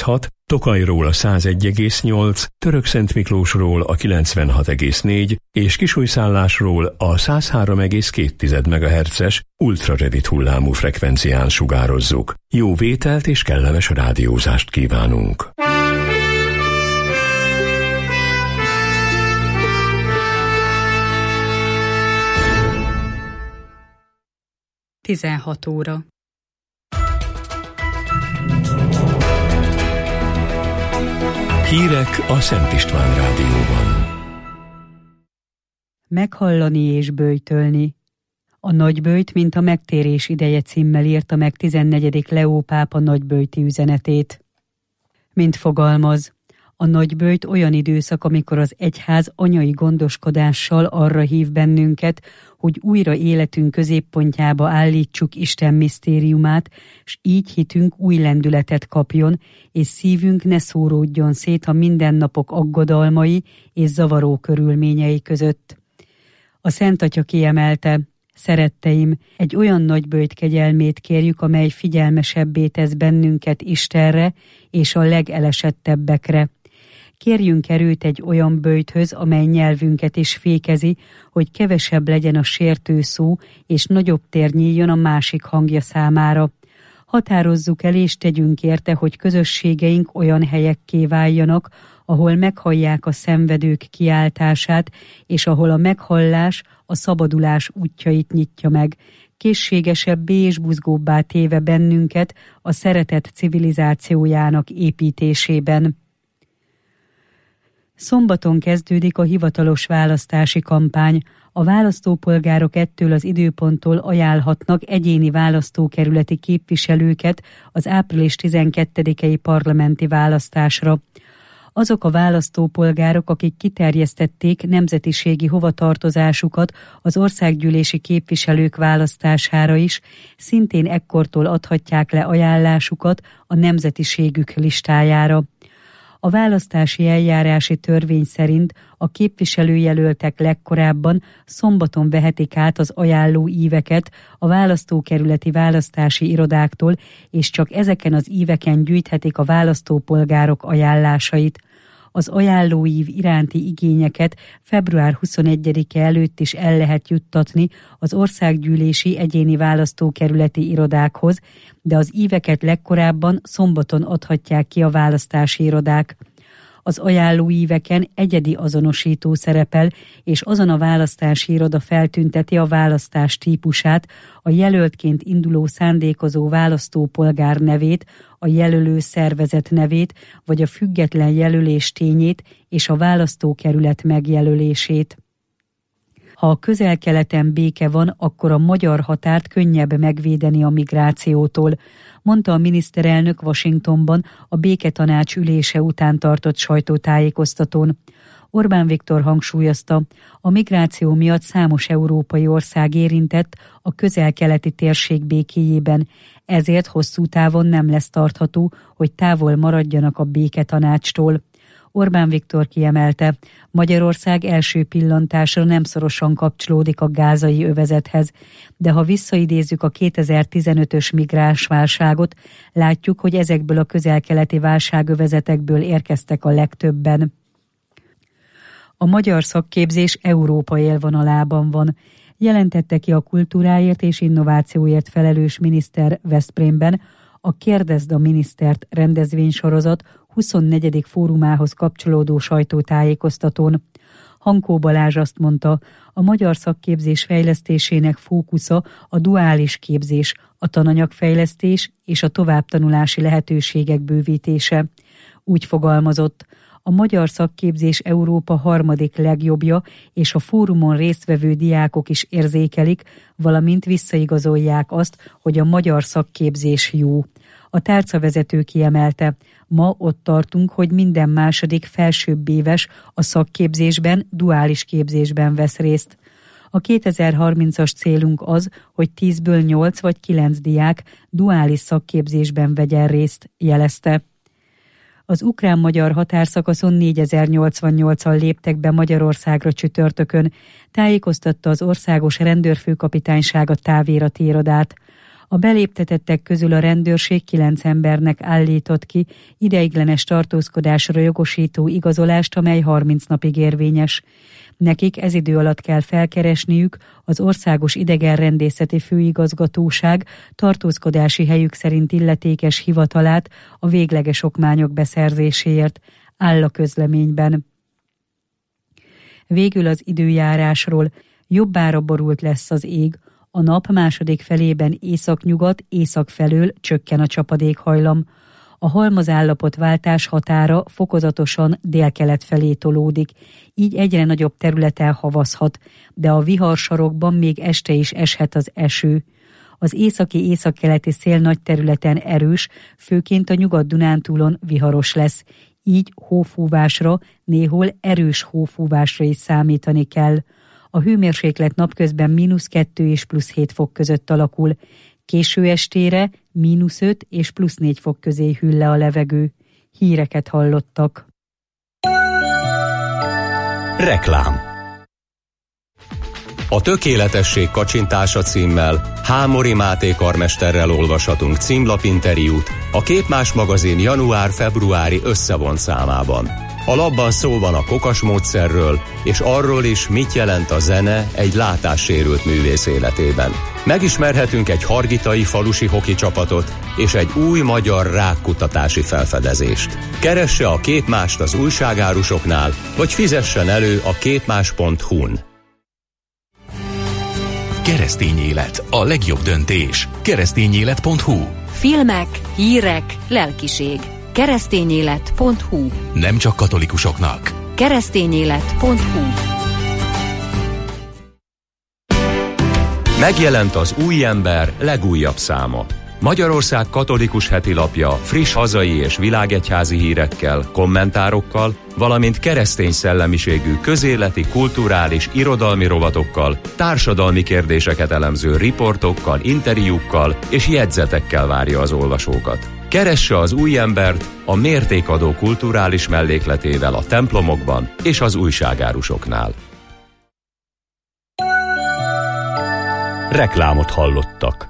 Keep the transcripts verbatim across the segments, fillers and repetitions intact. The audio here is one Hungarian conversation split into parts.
hat, Tokajról a százegy egész nyolc, Törökszentmiklósról a kilencvenhat egész négy és Kisújszállásról a száz három egész két megahertzes ultrarövid hullámú frekvencián sugározzuk. Jó vételt és kellemes rádiózást kívánunk! tizenhat óra. Hírek a Szent István Rádióban. Meghallani és böjtölni. A nagyböjt, mint a megtérés ideje címmel írta meg tizennegyedik Leó pápa nagyböjti üzenetét. Mint fogalmaz, a nagyböjt olyan időszak, amikor az egyház anyai gondoskodással arra hív bennünket, hogy újra életünk középpontjába állítsuk Isten misztériumát, s így hitünk új lendületet kapjon, és szívünk ne szóródjon szét a mindennapok aggodalmai és zavaró körülményei között. A Szent Atya kiemelte: szeretteim, egy olyan nagyböjt kegyelmét kérjük, amely figyelmesebbé tesz bennünket Istenre és a legelesettebbekre. Kérjünk erőt egy olyan böjthöz, amely nyelvünket is fékezi, hogy kevesebb legyen a sértő szó, és nagyobb tér nyíljon a másik hangja számára. Határozzuk el és tegyünk érte, hogy közösségeink olyan helyekké váljanak, ahol meghallják a szenvedők kiáltását, és ahol a meghallás a szabadulás útjait nyitja meg, készségesebbé és buzgóbbá téve bennünket a szeretet civilizációjának építésében. Szombaton kezdődik a hivatalos választási kampány. A választópolgárok ettől az időponttól ajánlhatnak egyéni választókerületi képviselőket az április tizenkettedikei parlamenti választásra. Azok a választópolgárok, akik kiterjesztették nemzetiségi hovatartozásukat az országgyűlési képviselők választására is, szintén ekkortól adhatják le ajánlásukat a nemzetiségük listájára. A választási eljárási törvény szerint a képviselőjelöltek legkorábban szombaton vehetik át az ajánló íveket a választókerületi választási irodáktól, és csak ezeken az íveken gyűjthetik a választópolgárok ajánlásait. Az ajánlóív iránti igényeket február huszonegyedike előtt is el lehet juttatni az országgyűlési egyéni választókerületi irodákhoz, de az íveket legkorábban szombaton adhatják ki a választási irodák. Az ajánlóíveken egyedi azonosító szerepel, és azon a választási iroda feltünteti a választás típusát, a jelöltként induló szándékozó választópolgár nevét, a jelölő szervezet nevét, vagy a független jelölés tényét és a választókerület megjelölését. Ha a Közel-Keleten béke van, akkor a magyar határt könnyebb megvédeni a migrációtól, mondta a miniszterelnök Washingtonban a béketanács ülése után tartott sajtótájékoztatón. Orbán Viktor hangsúlyozta, a migráció miatt számos európai ország érintett a közel-keleti térség békéjében, ezért hosszú távon nem lesz tartható, hogy távol maradjanak a béketanácstól. Orbán Viktor kiemelte, Magyarország első pillantásra nem szorosan kapcsolódik a gázai övezethez, de ha visszaidézzük a kétezer-tizenötös migránsválságot, látjuk, hogy ezekből a közel-keleti válságövezetekből érkeztek a legtöbben. A magyar szakképzés Európa élvonalában van, jelentette ki a kultúráért és innovációért felelős miniszter Veszprémben a Kérdezd a minisztert rendezvénysorozat huszonnegyedik fórumához kapcsolódó sajtótájékoztatón. Hankó Balázs azt mondta, a magyar szakképzés fejlesztésének fókusza a duális képzés, a tananyagfejlesztés és a továbbtanulási lehetőségek bővítése. Úgy fogalmazott, a magyar szakképzés Európa harmadik legjobbja, és a fórumon résztvevő diákok is érzékelik, valamint visszaigazolják azt, hogy a magyar szakképzés jó. A tárcavezető kiemelte, ma ott tartunk, hogy minden második felsőbb éves a szakképzésben, duális képzésben vesz részt. A kétezer-harmincas célunk az, hogy tízből nyolc vagy kilenc diák duális szakképzésben vegyen részt, jelezte. Az ukrán-magyar határszakaszon négyezer-nyolcvannyolcan léptek be Magyarországra csütörtökön, tájékoztatta az országos rendőrfőkapitányság a távérati irodát. A beléptetettek közül a rendőrség kilenc embernek állított ki ideiglenes tartózkodásra jogosító igazolást, amely harminc napig érvényes. Nekik ez idő alatt kell felkeresniük az Országos Idegenrendészeti Főigazgatóság tartózkodási helyük szerint illetékes hivatalát a végleges okmányok beszerzéséért, áll a közleményben. Végül az időjárásról. Jobbára borult lesz az ég. A nap második felében északnyugat, észak felől csökken a csapadékhajlam. A halmazállapotváltás határa fokozatosan délkelet felé tolódik, így egyre nagyobb területen havazhat, de a viharsarokban még este is eshet az eső. Az északi-északkeleti szél nagy területen erős, főként a Nyugat-Dunántúlon viharos lesz, így hófúvásra, néhol erős hófúvásra is számítani kell. A hőmérséklet napközben mínusz kettő és plusz hét fok között alakul. Késő estére mínusz öt és plusz négy fok közé hűl le a levegő. Híreket hallottak. Reklám. A tökéletesség kacsintása címmel Hámori Máté karmesterrel olvashatunk címlapinterjút a Képmás magazin január-februári összevont számában. A labban szó van a kokas módszerről, és arról is, mit jelent a zene egy látássérült művész életében. Megismerhetünk egy hargitai falusi hoki csapatot és egy új magyar rákkutatási felfedezést. Keresse a Képmást az újságárusoknál, vagy fizessen elő a képmás pont hu-n. Keresztény élet, a legjobb döntés. keresztényélet pont hu. Filmek, hírek, lelkiség. keresztényélet pont hu. Nem csak katolikusoknak. keresztényélet pont hu. Megjelent az Új Ember legújabb száma. Magyarország katolikus hetilapja friss hazai és világegyházi hírekkel, kommentárokkal, valamint keresztény szellemiségű közéleti, kulturális, irodalmi rovatokkal, társadalmi kérdéseket elemző riportokkal, interjúkkal és jegyzetekkel várja az olvasókat. Keresse az Új Embert a mértékadó kulturális mellékletével a templomokban és az újságárusoknál. Reklámot hallottak.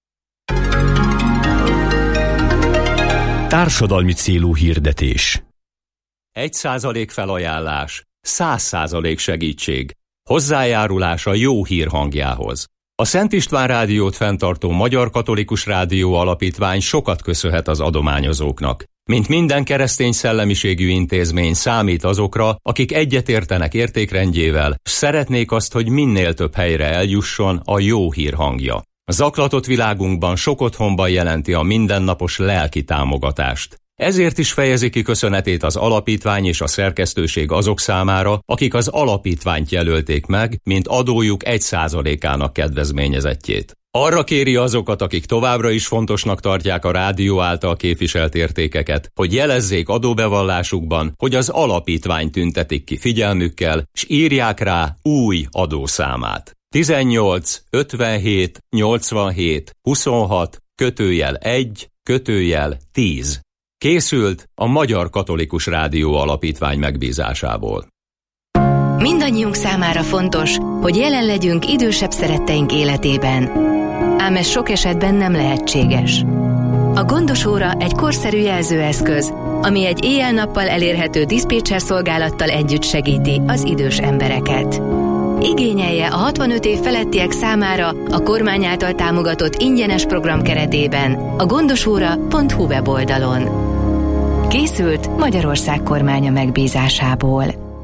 Társadalmi célú hirdetés. Egy százalék felajánlás, száz százalék segítség. Hozzájárulás a jó hír hangjához. A Szent István Rádiót fenntartó Magyar Katolikus Rádió Alapítvány sokat köszönhet az adományozóknak. Mint minden keresztény szellemiségű intézmény számít azokra, akik egyetértenek értékrendjével, s szeretnék azt, hogy minél több helyre eljusson a jó hír hangja. A zaklatott világunkban sok otthonban jelenti a mindennapos lelki támogatást. Ezért is fejezi ki köszönetét az alapítvány és a szerkesztőség azok számára, akik az alapítványt jelölték meg, mint adójuk egy százalékának kedvezményezettjét. Arra kéri azokat, akik továbbra is fontosnak tartják a rádió által képviselt értékeket, hogy jelezzék adóbevallásukban, hogy az alapítvány tüntetik ki figyelmükkel, s írják rá új adószámát. tizennyolc ötvenhét nyolcvanhét huszonhat kötőjel egy kötőjel tíz. Készült a Magyar Katolikus Rádió Alapítvány megbízásából. Mindannyiunk számára fontos, hogy jelen legyünk idősebb szeretteink életében. Ám ez sok esetben nem lehetséges. A gondos óra egy korszerű jelzőeszköz, ami egy éjjel-nappal elérhető diszpécser szolgálattal együtt segíti az idős embereket. Igényelje a hatvanöt év felettiek számára a kormány által támogatott ingyenes program keretében a gondosóra pont hu weboldalon. Készült Magyarország kormánya megbízásából.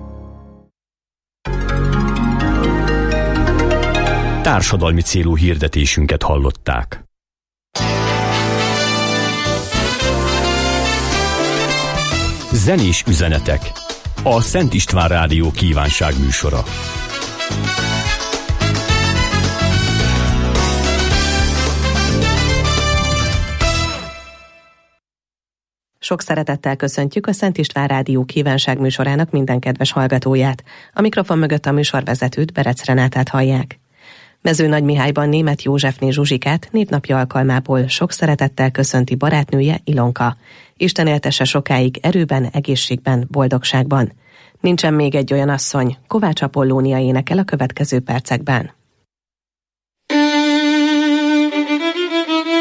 Társadalmi célú hirdetésünket hallották. Zenés üzenetek. A Szent István Rádió kívánság műsora. Sok szeretettel köszöntjük a Szent István Rádió kívánság műsorának minden kedves hallgatóját. A mikrofon mögött a műsorvezetőt, Berec Renátát hallják. Mezőnagymihályban Németh Józsefné Zsuzsikát névnapja alkalmából sok szeretettel köszönti barátnője, Ilonka. Isten éltesse sokáig erőben, egészségben, boldogságban. Nincsen még egy olyan asszony, Kovács Apollónia énekel a következő percekben.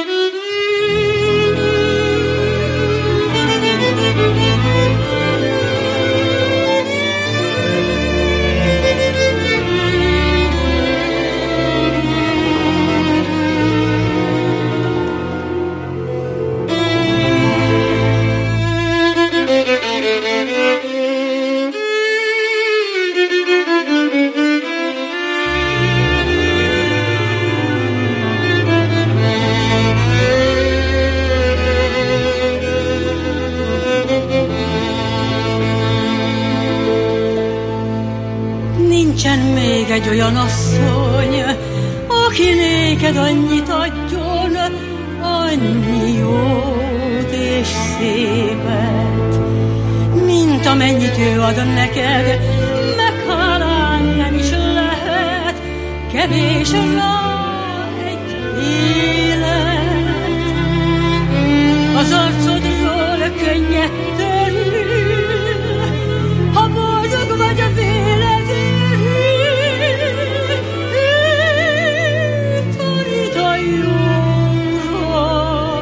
egy olyan asszony, aki néked annyit adjon, annyi jót és szépet, mint amennyit ő ad neked, meghálálni nem is lehet, kevés rá egy élet. Az arcodról könnyed törül, ha boldog vagy a véledérül, ő tanít a jóra.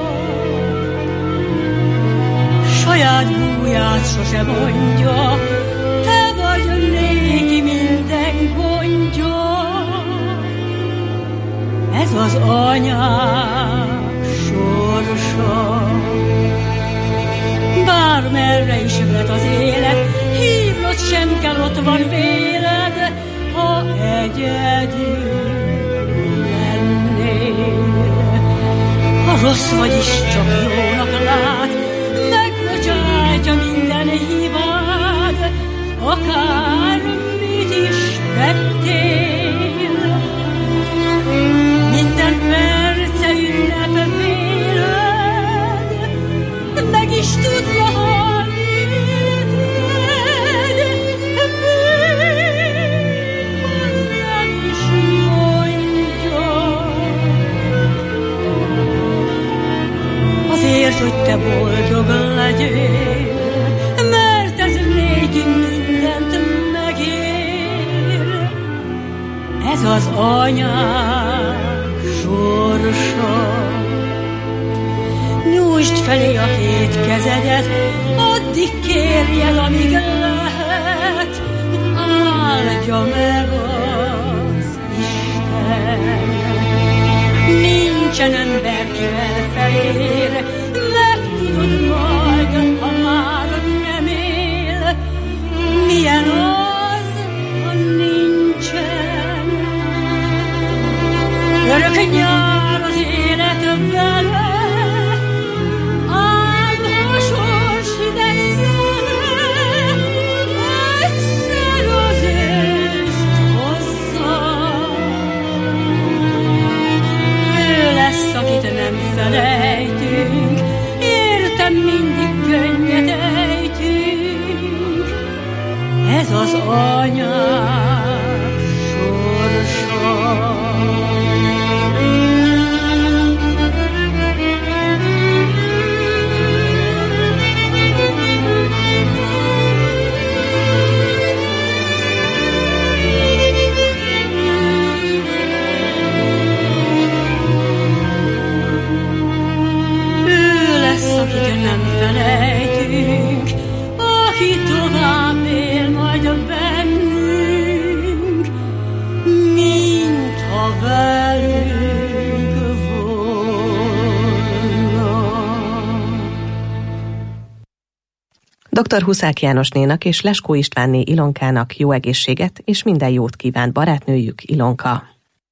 Saját búját sose mondja, te vagy néki minden gondja. Ez az anyák sorsa. Bármerre is jöhet az élet, hívnod sem kell, ott van véled, ha egyedül lennél. Ha rossz vagy is, csak jónak lát, megbocsátja minden hibád, akármit is tettél. Minden perce ünnep véled, meg is tudja halni tőled, nem is mondja. Azért, hogy te boldog legyél, mert ez néki mindent megér. Ez az anyák sorsa. Nyújtsd felé a két kezedet, addig kérjed, amíg lehet, áldja meg az Isten. Nincsen ember, kivel felér, megtudod majd, ha már nem él. Milyen az, ha nincsen? Örök nyár az élet vele, ám ha sors hideg szele, egyszer az őszt hozza. Ő lesz, akit nem felejtünk, értem mindig könnyet ejtünk. Ez az anyák sorsa. Akit nem felejtünk, aki tovább él majd bennünk, mintha velünk volna. doktor Huszák Jánosnénak és Leskó Istvánné Ilonkának jó egészséget és minden jót kívánt barátnőjük, Ilonka.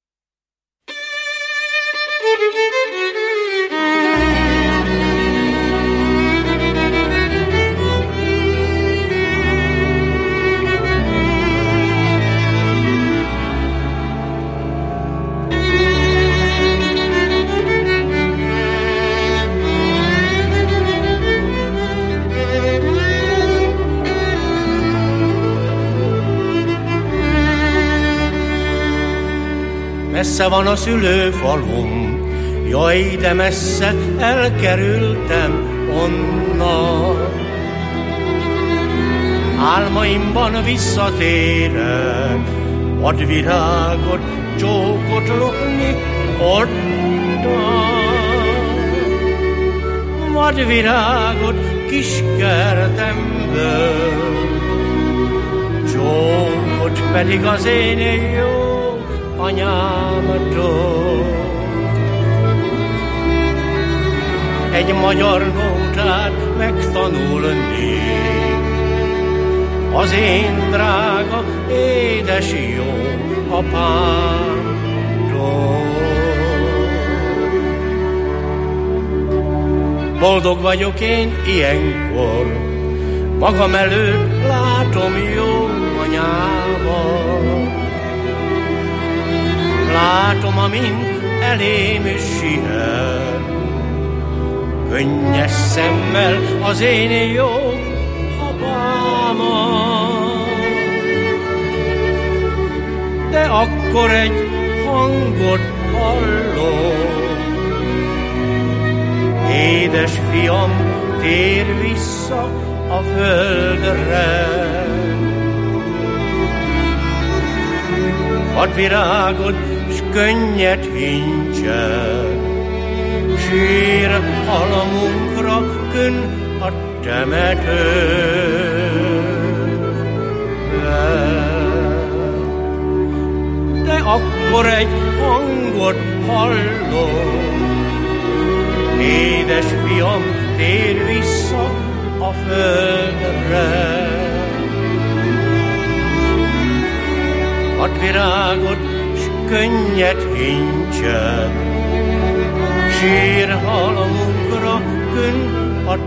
Messze van a szülőfalum, jaj, de messze elkerültem onnan. Álmaimban visszatérek, vadvirágot, csókot lopni onnan. Vadvirágot kis kertemből, csókot pedig az én jó anyámtól. Egy magyar nótát megtanulni, az én drága, édes jó apámtól. Boldog vagyok én ilyenkor, magam előtt látom jó anyámat. látom, amint elém siet. Könnyes szemmel az én jó apámat. De akkor egy hangot hallok. Édes fiam, tér vissza a földre. Add virágot, s könnyet hincsen, sír halamunkra könn a temetőben. De akkor egy hangot hallok. Édes fiam, tér vissza a földre. Add virágot, s könnyet hincsen, sír halamunkra könn a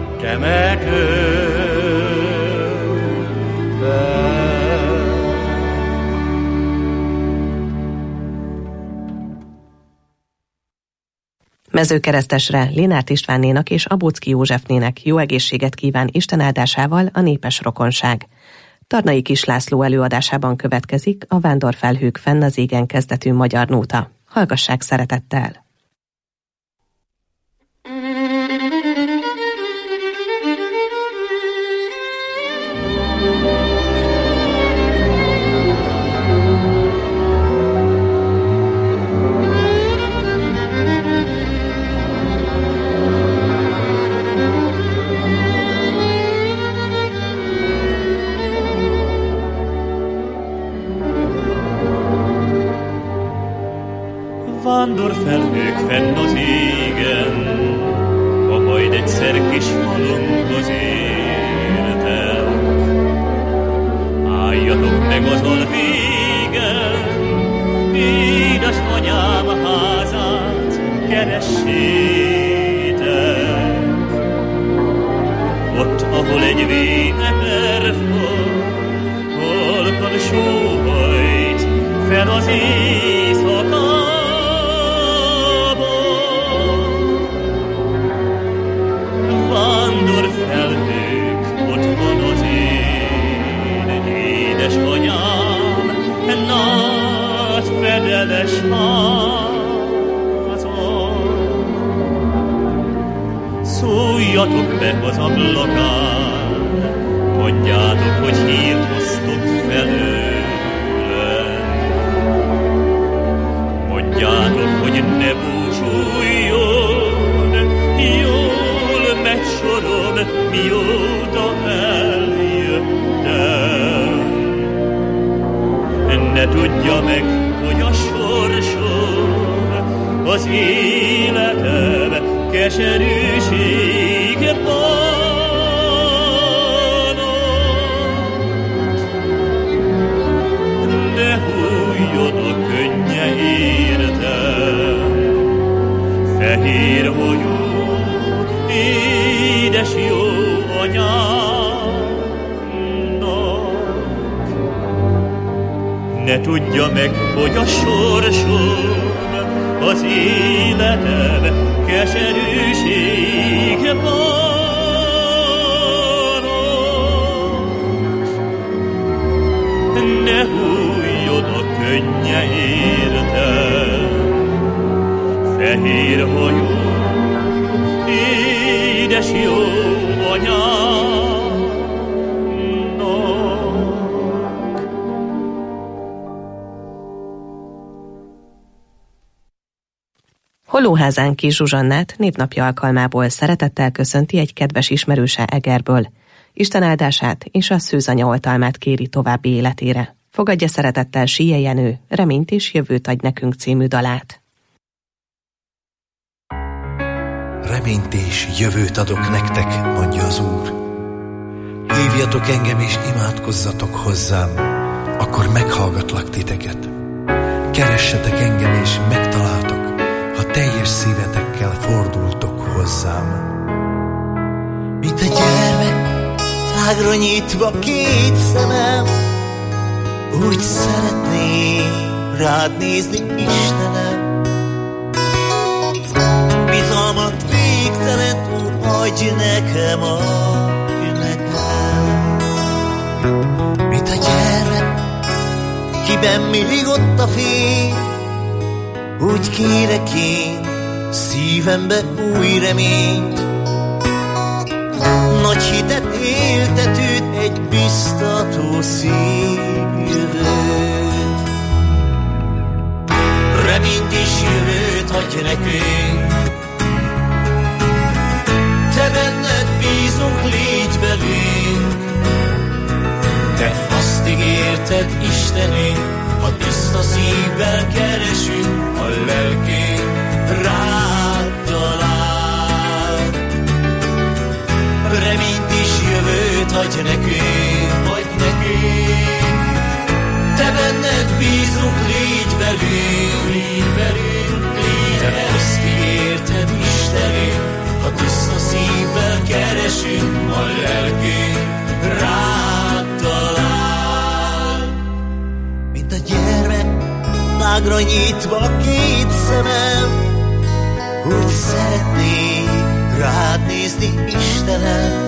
temetőben. Mezőkeresztesre Lénárt Istvánnénak és Abóczki Józsefnének jó egészséget kíván Isten áldásával a népes rokonság. Tarnai Kis László előadásában következik a Vándorfelhők fenn az égen kezdetű magyar nóta. Hallgassák szeretettel! Vándorfelhők fenn az égen, ha majd egyszer kis falunkhoz értek. Álljatok meg az alvégen, édesanyám házát keressétek. Ott, ahol egy vénekerfa halkan sóhajt fel az éjszakán. Vándorfelhők, ott van az én édesanyám, nagy fedeles házon. Szóljatok be az ablakán, mondjátok, hogy hírt hoztok felőlem. Mondjátok, hogy ne búsuljon, jól megy sorom, mióta eljöttem. Ne tudja meg, hogy a sorsom, az életem keserűsége bánat. Ne hújjon a könnye értem, fehér hajú, édes jó anyámnak. Ne tudja meg, hogy a sorsom, az életem keserűsége bánat. Ne hújjon a könnye értem, fehér hajú, édes jó anyámnak. Hollóházán Kis Zsuzsannát névnapja alkalmából szeretettel köszönti egy kedves ismerőse Egerből. Isten áldását és a szűzanya oltalmát kéri további életére. Fogadja szeretettel Síje Jenő, Reményt és jövőt adj nekünk című dalát. Reményt és jövőt adok nektek, mondja az Úr. Hívjatok engem és imádkozzatok hozzám, akkor meghallgatlak titeket. Keressetek engem és megtaláltok, ha teljes szívetekkel fordultok hozzám. Mint a gyermek, tágra nyitva két szemem, úgy szeretném rád nézni, Istenem. Bizalmat végtelen túl, adj nekem, adj nekem. Mint a gyermek, kiben még ott a fény, úgy kérek én szívembe új reményt. Nagy hitet éltetőt, egy biztató szép jövőt. Reményt és jövőt adj nekünk, te benned bízunk, légy velünk. Te azt ígérted, Istenünk, ha tiszta szívvel keresünk, a lelkünk rád talál. Reményt és jövőt adj nekünk, adj nekünk. Te benned bízunk, légy velünk, légy velünk, légy velünk. Te azt ígérted, Istenünk, ha tiszta szívvel keresünk, a lelkünk rád talál. Mint a gyermek, mágra nyitva két szemem, úgy szeretnék rád nézni, Istenem.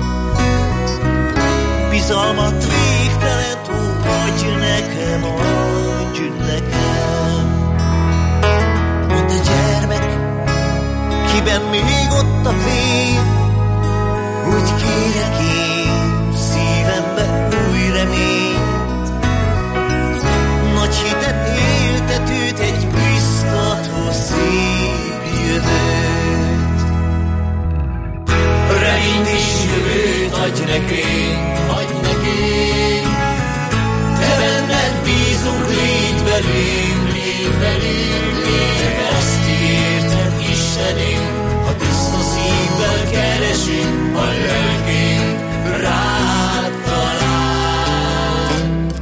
Bizalmat végtelen túl, adj nekem, adj nekem. Mint a gyermek, kiben még ott a fény, úgy kérek én szívembe új reményt. Nagy hitet éltetőt, egy biztató szép jövőt. Reményt és jövőt adj nekünk, adj nekünk. Te benned bízunk, légy velünk, légy velünk, légy velünk. Azt ígérted, Istenünk, ha tiszta szívvel keresünk, a lelkünk rád talál.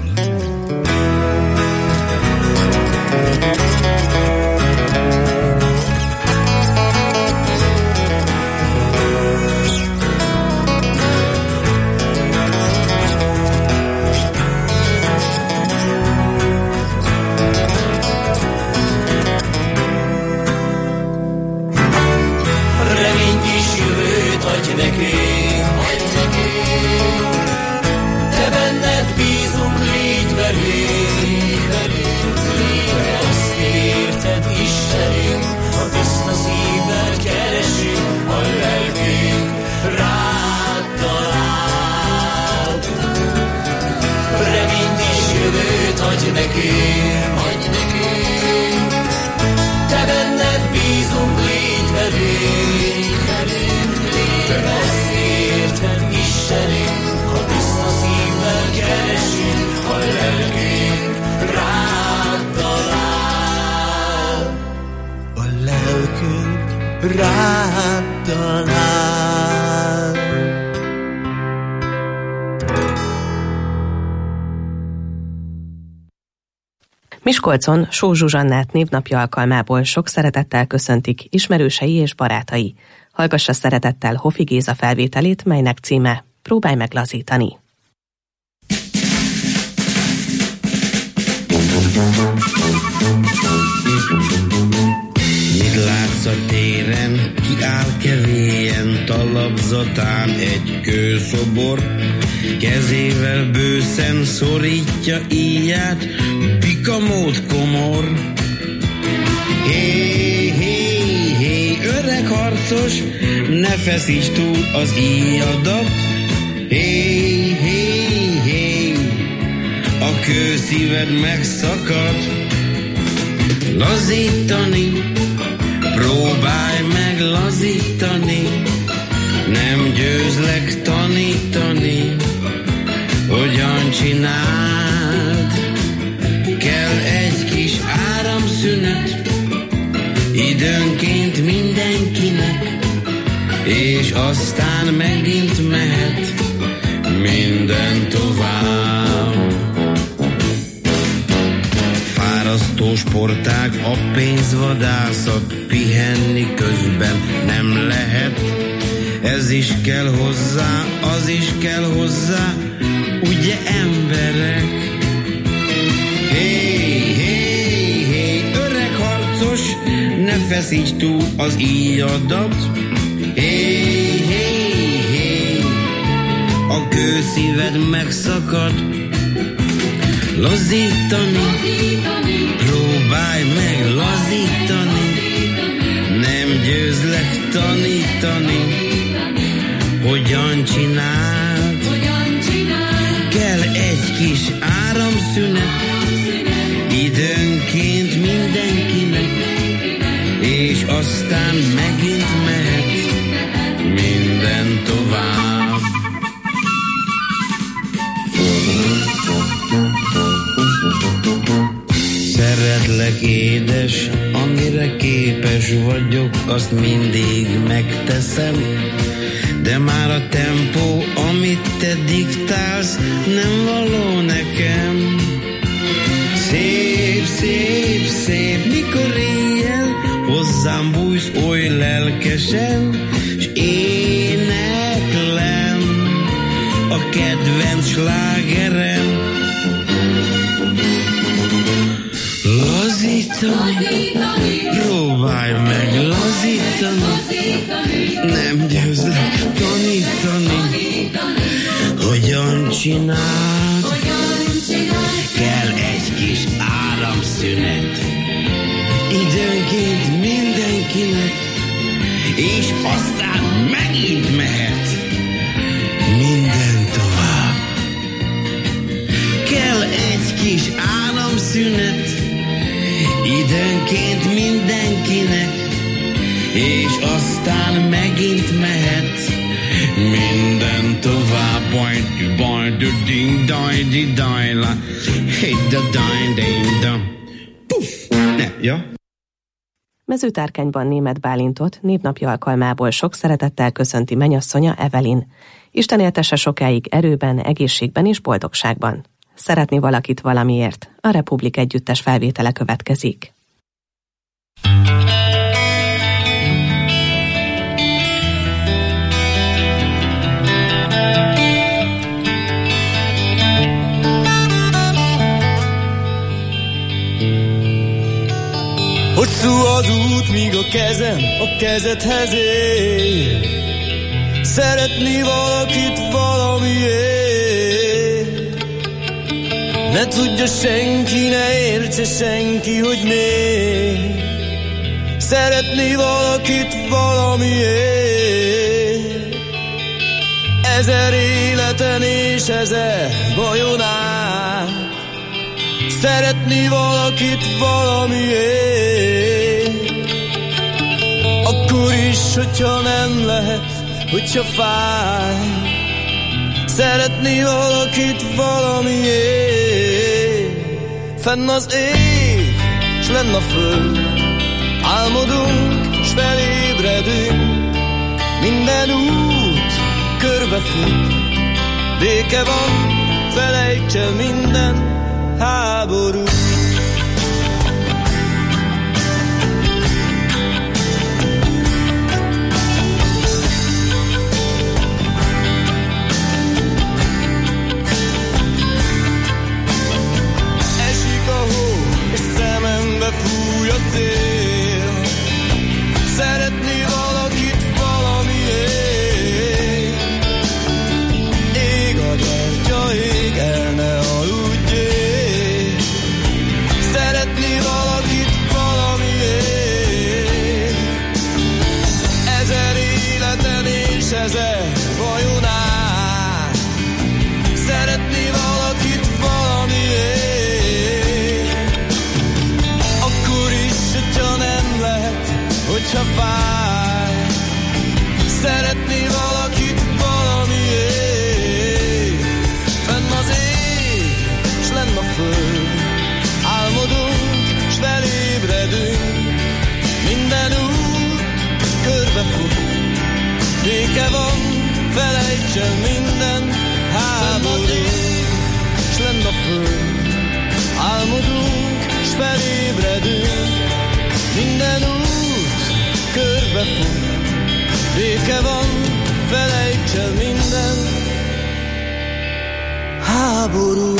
Reményt és jövőt adj nekünk, adj nekünk. Te benned bízunk, légy velünk, légy velünk, légy velünk. Azt ígérted, Istenünk, ha tiszta szívvel keresünk, a lelkünk rád talál. Reményt és jövőt adj nekünk, adj nekünk. Te benned bízunk, légy velünk, velünk, légy. Azt érted, Istenünk, ha tiszta szívvel keresünk, a lelkünk rád talál. A lelkünk rád talál. Miskolcon Sós Zsuzsannát névnapja alkalmából sok szeretettel köszöntik ismerősei és barátai. Hallgassa szeretettel Hofi Géza felvételét, melynek címe Próbálj meg lazítani. Mit látsz a téren, ki áll kevélyen, talapzatán egy kőszobor, kezével bőszen szorítja íját, pikamód komor. Hé, hé, hé, öreg harcos, ne feszíts túl az íjadat. Hé, hé, hé, a kőszíved megszakad. Lazítani, próbálj meg lazítani, nem győzlek tanítani, hogyan csináld. Kell egy kis áramszünet, időnként mindenkinek, és aztán megint mehet minden tovább. Fárasztó sportág, a pénzvadászat, pihenni közben nem lehet. Ez is kell hozzá, az is kell hozzá, ugye emberek? Hé, hé, feszíts túl az íjadat. Hé, hé, hé, a kőszíved megszakad. Lazítani, próbálj meg lazítani, nem győzlek tanítani, hogyan csináld. Kell egy kis áramszünet, időnként mindenkinek, és aztán megint mehet minden tovább. Szeretlek édes, amire képes vagyok, azt mindig megteszem, de már a tempó, amit te diktálsz, nem való nekem. Szép, szép, szép, mikor éjjel hozzám bújsz oly lelkesen, s éneklem a kedvenc slágerem. Lazítani, próbálj meg lazítani, nem győzlek tanítani, hogyan csináld. Kell egy kis áramszünet, időnként mindenkinek, és aztán megint mehet minden tovább. Kell egy kis áramszünet, időnként mindenkinek, és aztán megint mehet minden tovább. Baj, baj, de ding, daj, di, daj, la, hey, da, daj, ding, da. Puff! Ne, ja? Mezőtárkányban Németh Bálintot névnapja alkalmából sok szeretettel köszönti menyasszonya, Evelyn. Isten éltesse sokáig erőben, egészségben és boldogságban. Szeretni valakit valamiért. A Republik együttes felvétele következik. Hosszú az út, míg a kezem a kezedhez ér. Szeretni valakit valamiért. Ne tudja senki, ne értse senki, hogy miért. Szeretni valakit valamiért. Ezer életen és ezer bajon át. Szeretni valakit valamiért. Akkor is, hogyha nem lehet, hogyha fáj. Szeretni valakit valamiért. Fenn az ég, s lenn a föld. Álmodunk, s felébredünk. Minden út körbefut. Béke van, felejts el minden háború. Esik a hó, és szemembe fúj a szél. Szeretni valakit valamiért. Ég a gyertya, ég el, ne aludjél. Szeretni valakit valamiért. Ezer életen és ezer bajon át. Szeretni valakit valamiért. Akkor is, hogyha nem lehet, hogyha fáj. Szeretni valakit valamiért. Fenn az ég, s lenn a föld. Álmodunk, s felébredünk. Minden út körbefut. Béke van, felejts el minden háború. S lenn a föld. Álmodunk, s felébredünk. Minden út körbefut. Béke van, felejts el minden háború.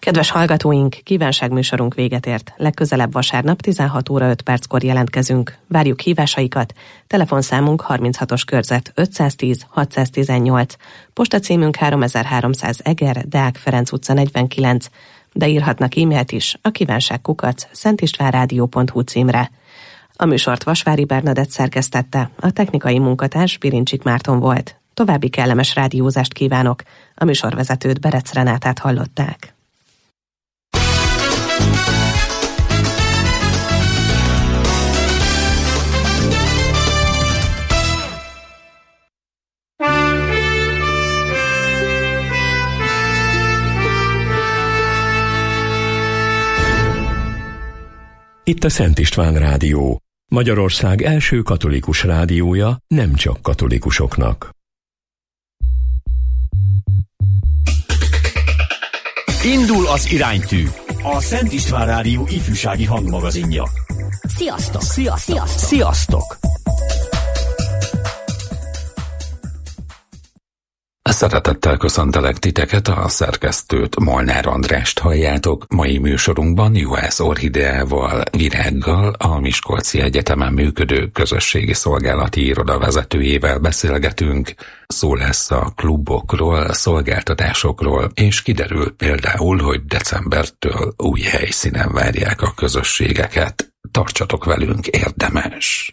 Kedves hallgatóink, kívánságműsorunk véget ért. Legközelebb vasárnap tizenhat óra öt perckor jelentkezünk. Várjuk hívásaikat. Telefonszámunk harminchatos körzet ötszáztíz hatszáztizennyolc. Postacímünk háromezer-háromszáz Eger, Deák Ferenc utca negyvenkilenc. De írhatnak e-mailt is a kívánságkukac szentistvánrádió pont hu címre. A műsort Vasvári Bernadett szerkesztette, a technikai munkatárs Birincsik Márton volt. További kellemes rádiózást kívánok. A műsorvezetőt, Berec Renátát hallották. Itt a Szent István Rádió, Magyarország első katolikus rádiója, nem csak katolikusoknak. Indul az iránytű, a Szent István Rádió ifjúsági hangmagazinja. Sziasztok! Sziasztok! Sziasztok! Sziasztok! Szeretettel köszöntelek titeket, a szerkesztőt, Molnár Andrást halljátok. Mai műsorunkban Juhász Orhideával, Virággal, a Miskolci Egyetemen működő közösségi szolgálati iroda vezetőjével beszélgetünk. Szó lesz a klubokról, szolgáltatásokról, és kiderül például, hogy decembertől új helyszínen várják a közösségeket. Tartsatok velünk, érdemes!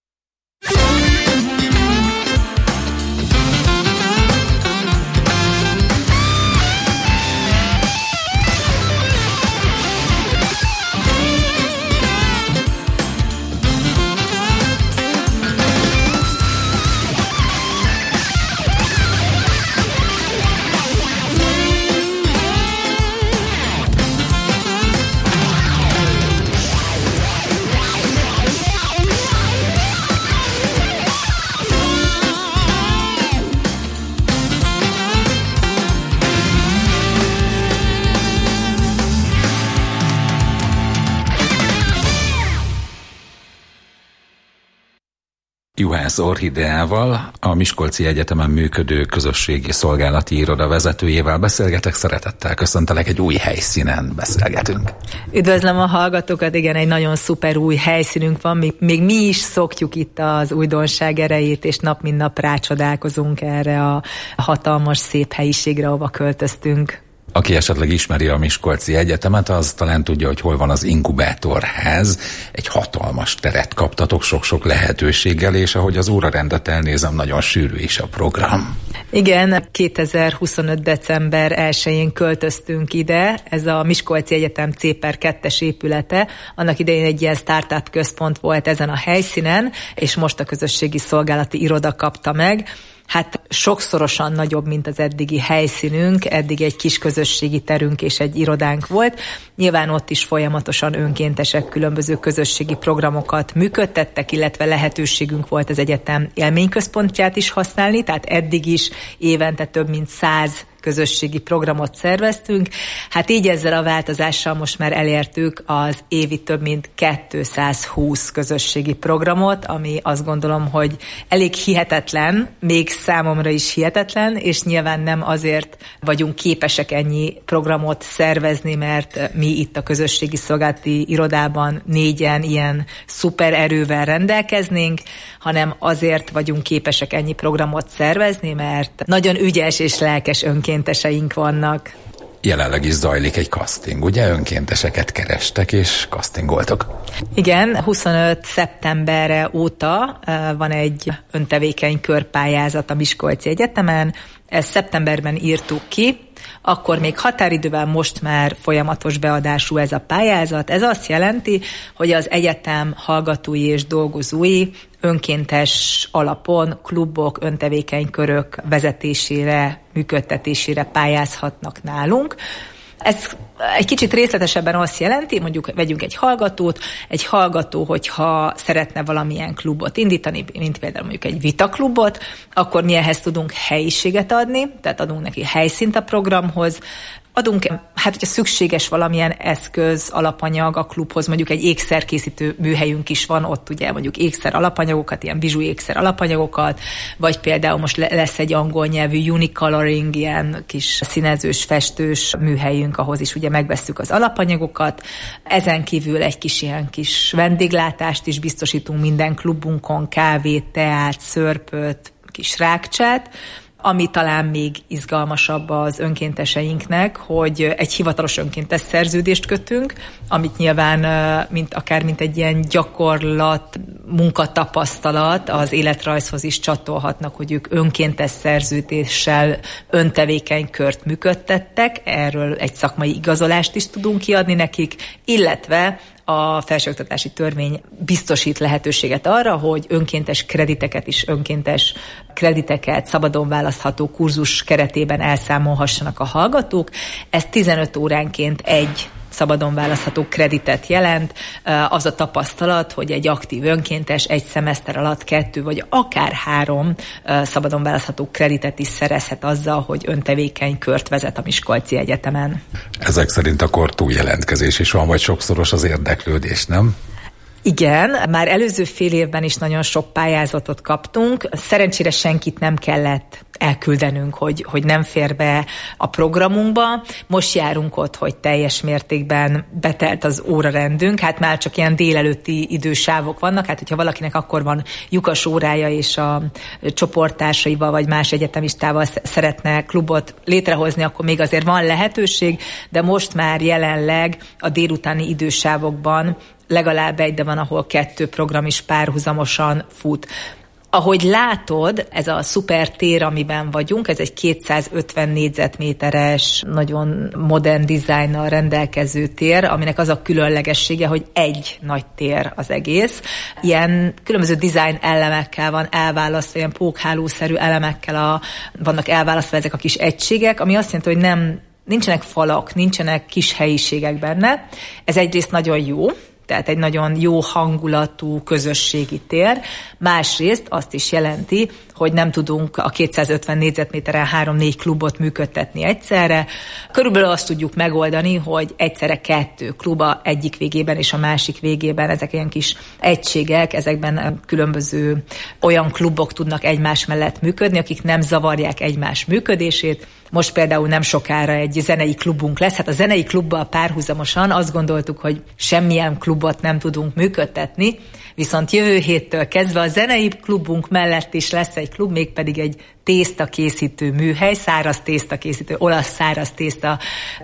Juhász Orhideával, a Miskolci Egyetemen működő közösségi szolgálati iroda vezetőjével beszélgetek. Szeretettel köszöntelek, egy új helyszínen beszélgetünk. Üdvözlöm a hallgatókat, igen, egy nagyon szuper új helyszínünk van, még, még mi is szokjuk itt az újdonság erejét, és nap mint nap rácsodálkozunk erre a hatalmas, szép helyiségre, ahova költöztünk. Aki esetleg ismeri a Miskolci Egyetemet, az talán tudja, hogy hol van az inkubátorház. Egy hatalmas teret kaptatok sok-sok lehetőséggel, és ahogy az órarendet elnézem, nagyon sűrű is a program. Igen, kétezer-huszonöt. december elsején költöztünk ide, ez a Miskolci Egyetem C per kettes épülete. Annak idején egy ilyen startup központ volt ezen a helyszínen, és most a közösségi szolgálati iroda kapta meg. Hát sokszorosan nagyobb, mint az eddigi helyszínünk, eddig egy kis közösségi terünk és egy irodánk volt. Nyilván ott is folyamatosan önkéntesek különböző közösségi programokat működtettek, illetve lehetőségünk volt az egyetem élményközpontját is használni, tehát eddig is évente több mint száz közösségi programot szerveztünk. Hát így ezzel a változással most már elértük az évi több mint kétszázhúsz közösségi programot, ami azt gondolom, hogy elég hihetetlen, még számomra is hihetetlen, és nyilván nem azért vagyunk képesek ennyi programot szervezni, mert mi itt a közösségi szolgálati irodában négyen ilyen szuper erővel rendelkeznénk, hanem azért vagyunk képesek ennyi programot szervezni, mert nagyon ügyes és lelkes önkénteseink vannak. Jelenleg is zajlik egy casting, ugye? Önkénteseket kerestek és castingoltok. Igen, huszonöt szeptemberre óta van egy öntevékeny körpályázat a Miskolci Egyetemen. Ezt szeptemberben írtuk ki, akkor még határidővel, most már folyamatos beadású ez a pályázat. Ez azt jelenti, hogy az egyetem hallgatói és dolgozói önkéntes alapon klubok, öntevékenykörök vezetésére, működtetésére pályázhatnak nálunk. Ez egy kicsit részletesebben azt jelenti, mondjuk vegyünk egy hallgatót, egy hallgató, hogyha szeretne valamilyen klubot indítani, mint például mondjuk egy vitaklubot, akkor mi ehhez tudunk helyiséget adni, tehát adunk neki helyszínt a programhoz, Adunk, hát hogyha szükséges valamilyen eszköz, alapanyag a klubhoz, mondjuk egy ékszerkészítő műhelyünk is van, ott ugye mondjuk ékszer alapanyagokat, ilyen bizsú ékszer alapanyagokat, vagy például most lesz egy angol nyelvű Unicoloring, ilyen kis színezős, festős műhelyünk, ahhoz is ugye megvesszük az alapanyagokat. Ezen kívül egy kis ilyen kis vendéglátást is biztosítunk minden klubunkon, kávét, teát, szörpöt, kis rákcsát. Ami talán még izgalmasabb az önkénteseinknek, hogy egy hivatalos önkéntes szerződést kötünk, amit nyilván mint, akár mint egy ilyen gyakorlat, munkatapasztalat az életrajzhoz is csatolhatnak, hogy ők önkéntes szerződéssel öntevékeny kört működtettek, erről egy szakmai igazolást is tudunk kiadni nekik, illetve a felsőoktatási törvény biztosít lehetőséget arra, hogy önkéntes krediteket is, önkéntes krediteket szabadon választható kurzus keretében elszámolhassanak a hallgatók. Ez tizenöt óránként egy szabadon választható kreditet jelent. Az a tapasztalat, hogy egy aktív önkéntes egy szemeszter alatt kettő vagy akár három szabadon választható kreditet is szerezhet azzal, hogy öntevékeny kört vezet a Miskolci Egyetemen. Ezek szerint akkor túljelentkezés is van, vagy sokszoros az érdeklődés, nem? Igen, már előző fél évben is nagyon sok pályázatot kaptunk. Szerencsére senkit nem kellett elküldenünk, hogy, hogy nem fér be a programunkba. Most járunk ott, hogy teljes mértékben betelt az órarendünk. Hát már csak ilyen délelőtti idősávok vannak. Hát hogyha valakinek akkor van lyukas órája, és a csoporttársaival vagy más egyetemistával szeretne klubot létrehozni, akkor még azért van lehetőség, de most már jelenleg a délutáni idősávokban legalább egy, de van, ahol kettő program is párhuzamosan fut. Ahogy látod, ez a szuper tér, amiben vagyunk, ez egy kétszázötven négyzetméteres, nagyon modern dizájnnal rendelkező tér, aminek az a különlegessége, hogy egy nagy tér az egész. Ilyen különböző dizájn elemekkel van elválasztva, ilyen pókhálószerű elemekkel a, vannak elválasztva ezek a kis egységek, ami azt jelenti, hogy nem, nincsenek falak, nincsenek kis helyiségek benne. Ez egyrészt nagyon jó, tehát egy nagyon jó hangulatú közösségi tér. Másrészt azt is jelenti, hogy nem tudunk a kétszázötven négyzetméteren három-négy klubot működtetni egyszerre. Körülbelül azt tudjuk megoldani, hogy egyszerre kettő kluba egyik végében és a másik végében, ezek ilyen kis egységek, ezekben különböző olyan klubok tudnak egymás mellett működni, akik nem zavarják egymás működését. Most például nem sokára egy zenei klubunk lesz. Hát a zenei klubbal párhuzamosan azt gondoltuk, hogy semmilyen klubot nem tudunk működtetni, viszont jövő héttől kezdve a zenei klubunk mellett is lesz egy klub, mégpedig egy tésztakészítő műhely, száraz tésztakészítő, olasz száraz tészta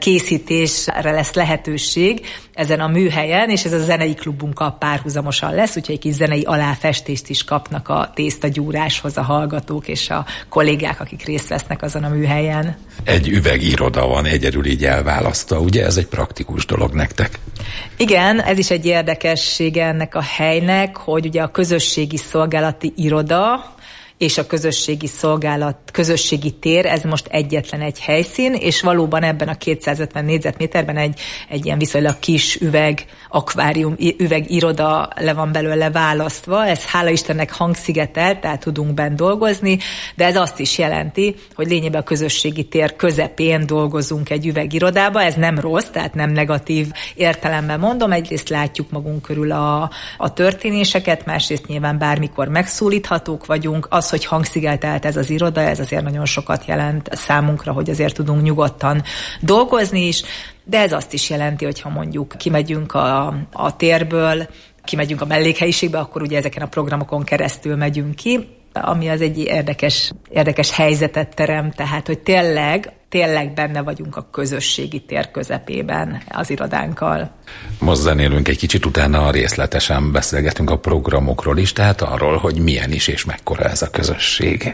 készítésre lesz lehetőség ezen a műhelyen, és ez a zenei klubunkkal párhuzamosan lesz, úgyhogy egy kis zenei aláfestést is kapnak a tésztagyúráshoz a hallgatók és a kollégák, akik részt vesznek azon a műhelyen. Egy üvegiroda van egyedül így elválasztva, ugye ez egy praktikus dolog nektek? Igen, ez is egy érdekessége ennek a helynek, hogy ugye a közösségi szolgálati iroda és a közösségi szolgálat, közösségi tér, ez most egyetlen egy helyszín, és valóban ebben a kétszázötven négyzetméterben egy, egy ilyen viszonylag kis üveg, akvárium, üvegiroda le van belőle választva. Ez hála Istennek hangszigetelt, tehát tudunk bent dolgozni, de ez azt is jelenti, hogy lényegében a közösségi tér közepén dolgozunk egy üvegirodába. Ez nem rossz, tehát nem negatív értelemben mondom. Egyrészt látjuk magunk körül a, a történéseket, másrészt nyilván bármikor megszólíthatók vagyunk. Az, hogy hangszigetelt ez az iroda, ez azért nagyon sokat jelent számunkra, hogy azért tudunk nyugodtan dolgozni is, de ez azt is jelenti, hogy ha mondjuk kimegyünk a, a térből, kimegyünk a mellékhelyiségbe, akkor ugye ezeken a programokon keresztül megyünk ki, ami az egy érdekes, érdekes helyzetet terem, tehát, hogy tényleg, tényleg benne vagyunk a közösségi tér közepében az irodánkkal. Most zenélünk egy kicsit, utána részletesen beszélgetünk a programokról is, tehát arról, hogy milyen is és mekkora ez a közösség.